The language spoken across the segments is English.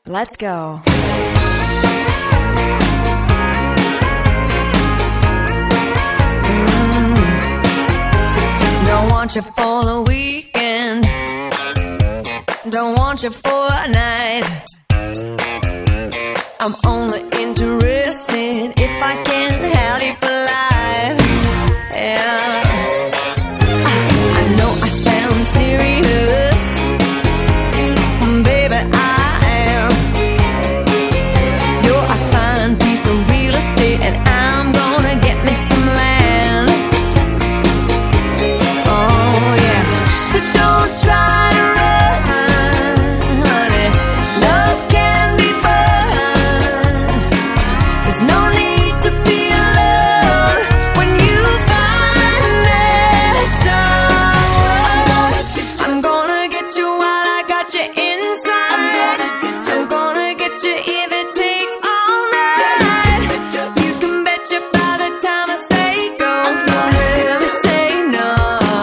Let's go. Don't want you for the weekend. Don't want you for a night. I'm only interested if I can have you for life. Yeah. I know I sound serious, baby, I am. You're a fine piece of real estate, and I'm gonna get me some land. Oh yeah. So don't try to run, honey. Love can be fun. There's no need to be alone when you find that someone. I'm gonna get you while I got you inside. I'm gonna get you if it takes all night. You can bet you by the time I say go, you'll never say no.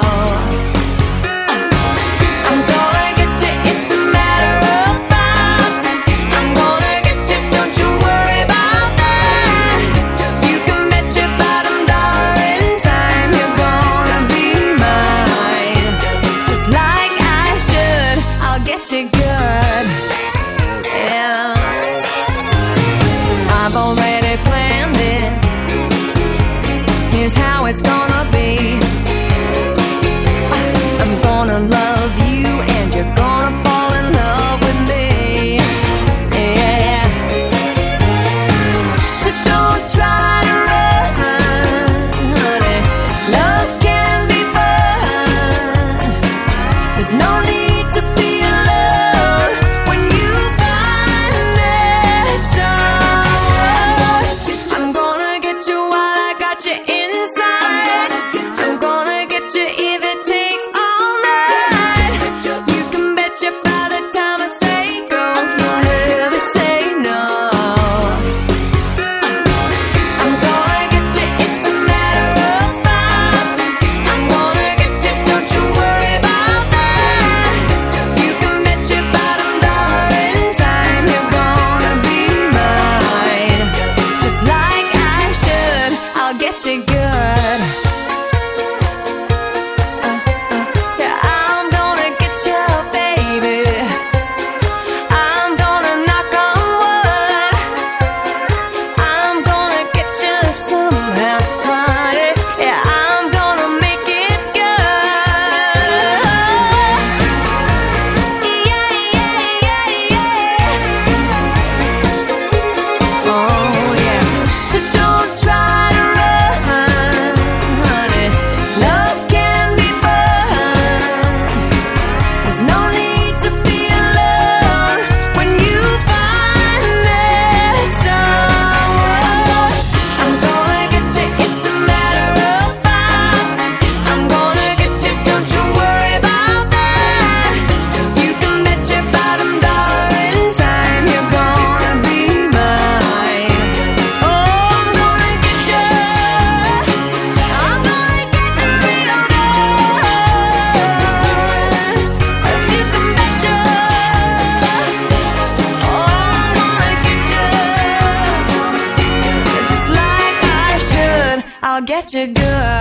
I'm gonna get you, it's a matter of fact. I'm gonna get you, don't you worry about that. You can bet your bottom dollar in time you're gonna be mine. Just like I should, I'll get you good. Yeah, I've already planned it. Here's how it's gonna be. I'm gonna love you and you're gonna fall in love with me. Yeah. So don't try to run, honey. Love can be fun. There's no need to be alone when you find that someone. I'm gonna get you while I got you inside. I'm gonna get you if it takes all night. You can bet you by the time I say go, you'll never say no. I'm gonna get you, it's a matter of fact. I'm gonna get you, don't you worry about that. You can bet your bottom dollar in time you're gonna be mine. Just like I should, I'll get you good. Yeah, I'm gonna get you, baby. I'm gonna knock on wood. I'm gonna get you somehow, honey. Yeah, I'm gonna make it good. Yeah, yeah, yeah, yeah. Oh yeah. So don't try to run, honey. Love can be fun. There's no need to be alone when you find that someone. I'm gonna get you, it's a matter of fact. I'm gonna get you, don't you worry about that. You can bet your bottom dollar in time you're gonna be mine. Oh, I'm gonna get you, I'm gonna get you real good. You can bet you, oh, I'm gonna get you, just like I should, I'll get you good.